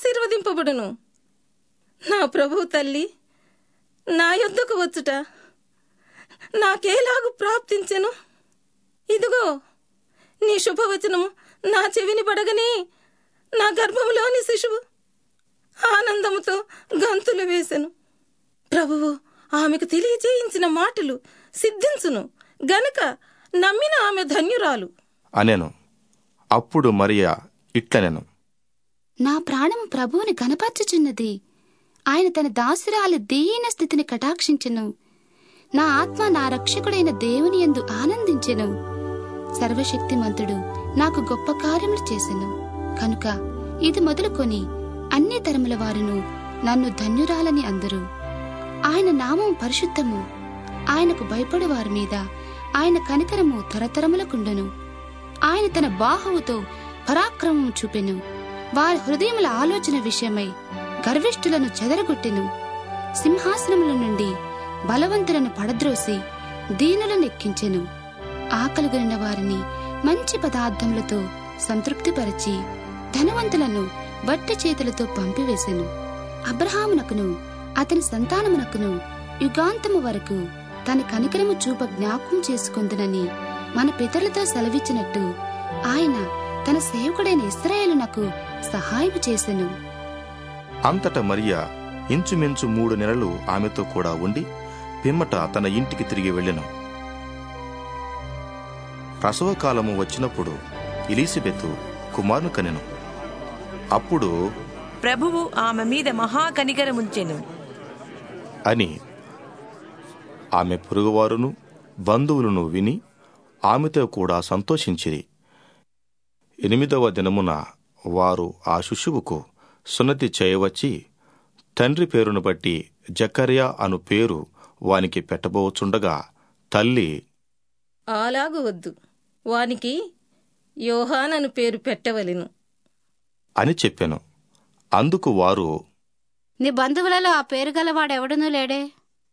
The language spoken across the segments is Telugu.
ఆశీర్వదింపబడును. నా ప్రభువు తల్లి నా యొద్దకు వచ్చుట నాకేలాగు ప్రాప్తించెను? ఇదిగో నీ శుభవచనము నా చెవిని పడగనే నా గర్భములోని శిశువు ఆనందముతో గంతులు వేసెను. ప్రభువు ఆమెకు తెలియజేయించిన మాటలు సిద్ధించును గనుక నమ్మిన ఆమె ధన్యురాలు అనెను. అప్పుడు మరియా ఇట్లనెను, నా ప్రాణము ప్రభువుని ఘనపరచుచున్నది. ఆయన తన దాసురాలి దీన స్థితిని కటాక్షించెను. నా ఆత్మ నా రక్షకుడైన దేవుని యందు ఆనందించెను. సర్వశక్తిమంతుడు నాకు గొప్ప కార్యములు చేసెను కనుక ఇది మొదలుకొని అన్ని తరముల వారును నన్ను ధన్యురాలని అందరు. ఆయన నామం పరిశుద్ధము. ఆయనకు భయపడు వారి మీద ఆయన కనికరము తరతరములకుండును. ఆయన తన బాహువుతో పరాక్రమం చూపెను. వారి హృదయముల ఆలోచన విషయమై గర్విష్ఠులను చెదరగొట్టెను. సింహాసనముల నుండి బలవంతులను పడద్రోసి దీనులను ఎక్కించెను. ఆకలిగొనిన వారిని మంచి పదార్థములతో సంతృప్తిపరచి ధనవంతులను వట్టి చేతులతో పంపివేశెను. అబ్రహామునకును అతని సంతానమునకును యుగాంతము వరకు తన కనికరము చూప జ్ఞాపకం చేసుకొందునని మన పితరులతో సెలవిచ్చినట్టు ఆయన తన సేవకుడైన ఇశ్రాయేలునకు సహాయము చేసెను. అంతట మరియా ఇంచుమించు 3 నెలలు ఆమెతో కూడా ఉండి పిమ్మట తన ఇంటికి తిరిగి వెళ్ళెను. ప్రసవకాలము వచ్చినప్పుడు ఎలీసబెతు కుమారుని కనెను. అప్పుడు ప్రభువు ఆమె మీద మహాకనికరముంచెను అని ఆమె పొరుగువారును బంధువులను విని ఆమెతో కూడా సంతోషించిరి. 8వ దినమున వారు ఆ శిశువుకు సున్నతి చేయవచ్చి తండ్రి పేరును బట్టి జకర్యా అను పేరు వానికి పెట్టబోచుండగా తల్లి, అలాగు వద్దు, వానికి యోహానను పేరు పెట్టవలెను అని చెప్పెను. అందుకు వారు, నీ బంధువులలో ఆ పేరు గలవాడెవడనూ లేడే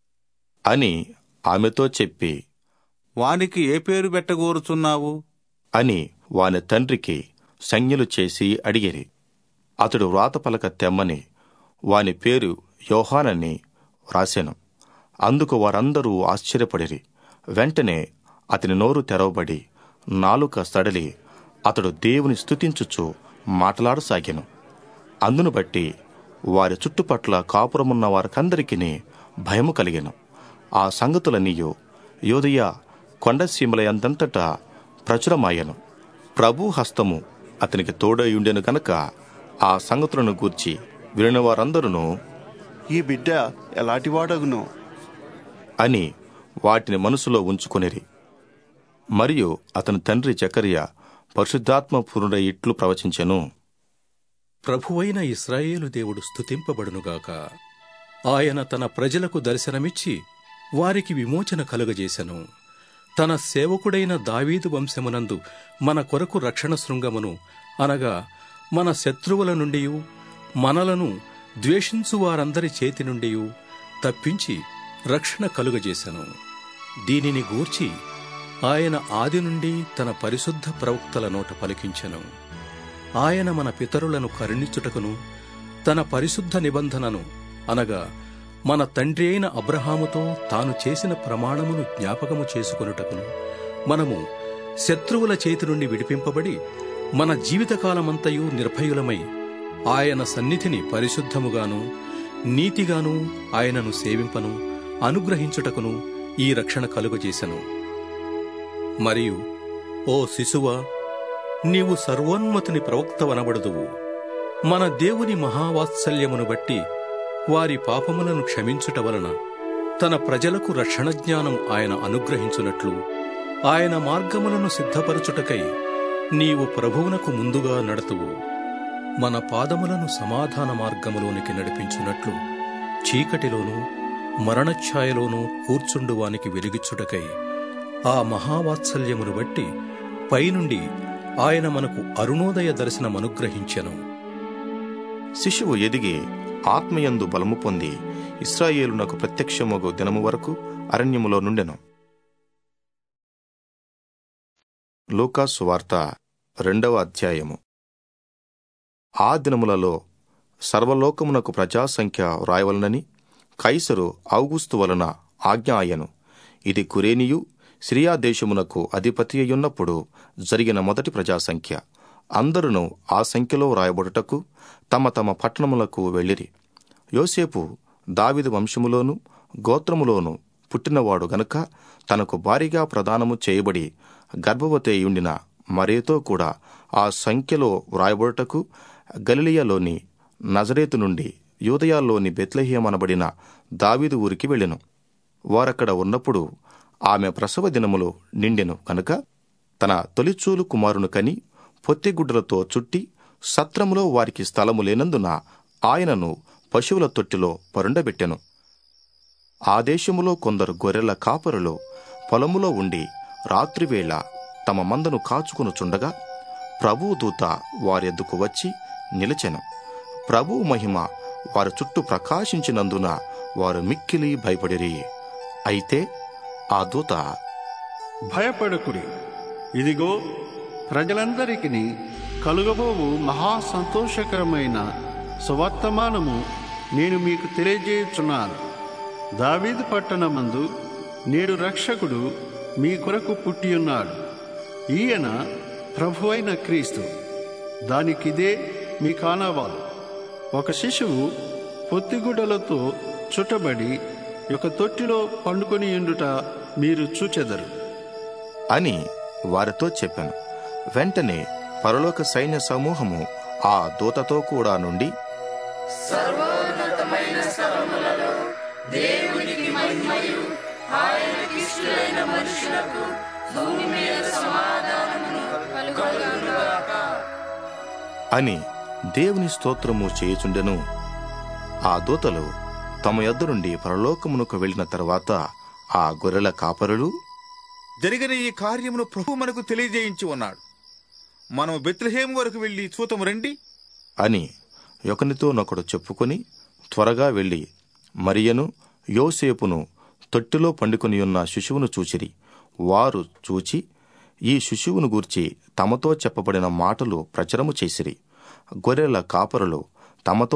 అని ఆమెతో చెప్పి, వానికి ఏ పేరు పెట్టగోరుచున్నావు అని వాని తండ్రికి సంజ్ఞలు చేసి అడిగిరి. అతడు వ్రాతపలక తెమ్మని వాని పేరు యోహానని వ్రాసెను. అందుకు వారందరూ ఆశ్చర్యపడిరి. వెంటనే అతని నోరు తెరవబడి నాలుక సడలి అతడు దేవుని స్తుతించుచు మాట్లాడసాగెను. అందును బట్టి వారి చుట్టుపట్ల కాపురమున్న వారికందరికీ భయము కలిగెను. ఆ సంగతులన్నీయు యూదయ కొండసీమలయందంతటా ప్రచురమాయెను. ప్రభు హస్తము అతనికి తోడయుండెను గనక ఆ సంగతులను గూర్చి వినిన వారందరూ ఈ బిడ్డ ఎలాంటివాడగును అని వాటిని మనసులో ఉంచుకొనిరి. మరియు అతని తండ్రి జకర్యా పరిశుద్ధాత్మ పూర్ణుడై ఇట్లు ప్రవచించెను, ప్రభువైన ఇశ్రాయేలు దేవుడు స్తుతింపబడునుగాక. ఆయన తన ప్రజలకు దర్శనమిచ్చి వారికి విమోచన కలుగజేసెను. తన సేవకుడైన దావీదు వంశమునందు మన కొరకు రక్షణ శృంగమును, అనగా మన శత్రువుల నుండి మనలను ద్వేషించు వారందరి చేతి నుండి తప్పించి రక్షణ కలుగజేసెను. దీనిని గూర్చి ఆయన ఆది నుండి తన పరిశుద్ధ ప్రవక్తల నోట పలికించెను. ఆయన మన పితరులను కరుణించుటకును తన పరిశుద్ధ నిబంధనను, అనగా మన తండ్రి అయిన అబ్రహాముతో తాను చేసిన ప్రమాణమును జ్ఞాపకము చేసుకొనుటకును మనము శత్రువుల చేతి నుండి విడిపింపబడి మన జీవితకాలమంతయు నిర్భయులమై ఆయన సన్నిధిని పరిశుద్ధముగాను నీతిగాను ఆయనను సేవింపను అనుగ్రహించుటకును ఈ రక్షణ కలుగజేసెను. మరియు ఓ శిశువా, నీవు సర్వోన్నతుని ప్రవక్తవనబడుదువు. మన దేవుని మహావాత్సల్యమును బట్టి వారి పాపములను క్షమించుట వలన తన ప్రజలకు రక్షణ జ్ఞానం ఆయన అనుగ్రహించునట్లు ఆయన మార్గములను సిద్ధపరచుటకై నీవు ప్రభువునకు ముందుగా నడతువు. మన పాదములను సమాధాన మార్గములోనికి నడిపించునట్లు చీకటిలోనూ మరణఛాయలోనూ కూర్చుండువానికి వెలిగిచ్చుటకై ఆ మహావాత్సల్యమును బట్టి పైనుండి ఆయన మనకు అరుణోదయ దర్శనమనుగ్రహించెను. శిశువు ఎదిగి ఆత్మయందు బలము పొంది ఇశ్రాయేలునకు ప్రత్యక్షమగు దినము వరకు అరణ్యములో నుండెను. లూకా సువార్త 2వ అధ్యాయము. ఆ దినములలో సర్వలోకమునకు ప్రజాసంఖ్య వ్రాయవలనని కైసరు ఔగుస్తు వలన ఆజ్ఞ అయ్యను. ఇది కురేనియు సిరియా దేశమునకు అధిపతి అయ్యున్నప్పుడు జరిగిన మొదటి ప్రజాసంఖ్య. అందరును ఆ సంఖ్యలో వ్రాయబడుటకు తమ తమ పట్టణములకు వెళ్ళిరి. యోసేపు దావీదు వంశములోను గోత్రములోను పుట్టినవాడు గనుక తనకు భారీగా ప్రదానము చేయబడి గర్భవతి అయ్యుండిన మరేతో కూడా ఆ సంఖ్యలో వ్రాయబడుటకు గలిలయలోని నజరేతు నుండి యూదయాలోని బెత్లెహేమనబడిన దావీదు ఊరికి వెళ్ళెను. వారక్కడ ఉన్నప్పుడు ఆమె ప్రసవ దినములో నిండెను కనుక తన తొలిచూలు కుమారును కని పొత్తిగుడ్డలతో చుట్టి సత్రములో వారికి స్థలము లేనందున ఆయనను పశువుల తొట్టిలో పరుండబెట్టెను. ఆ దేశములో కొందరు గొర్రెల కాపరులు పొలములో ఉండి రాత్రివేళ తమ మందను కాచుకొనుచుండగా ప్రభువు దూత వారెద్దుకు వచ్చి నిలిచెను. ప్రభువు మహిమ వారి చుట్టూ ప్రకాశించినందున వారు మిక్కిలి భయపడిరి. అయితే ఆ దూత, భయపడకుడి, ఇదిగో ప్రజలందరికీ కలుగబోవు మహా సంతోషకరమైన సువర్తమానము నేను మీకు తెలియజేయుచున్నాను. దావీదు పట్టణమందు నేడు రక్షకుడు మీ కొరకు పుట్టియున్నాడు. ఈయన ప్రభువైన క్రీస్తు. దానికిదే మీ కానవాలు. ఒక శిశువు పొత్తిగుడ్డలతో చుట్టబడి ఒక తొట్టిలో పండుకొని ఉండుట మీరు చూచెదరు అని వారితో చెప్పాను. వెంటనే పరలోక సైన్య సమూహము ఆ దూతతో కూడా నుండి, సర్వోన్నతమైన స్థలములలో దేవునికి మహిమయు, ఆయనకిష్టులైన మనుషులకు భూమి మీద సమాధానమును కలుగుగాక అని దేవుని స్తోత్రము చేయుచుండెను. ఆ దూతలు తమ యొద్ద నుండి పరలోకమునకు వెళ్లిన తరువాత ఆ గొర్రెల కాపరులు, జరిగిన ఈ కార్యమును ప్రభు మనకు తెలియజేయించి ఉన్నాడు. మనం బెత్లెహేము వరకు వెళ్లి చూతము రండి అని ఒకనితోనొకడు చెప్పుకొని త్వరగా వెళ్లి మరియను యోసేపును తొట్టిలో పండుకొనియున్న శిశువును చూచిరి. వారు చూచి ఈ శిశువును గూర్చి తమతో చెప్పబడిన మాటలు ప్రచురము చేసిరి. గొర్రెల కాపరులు తమతో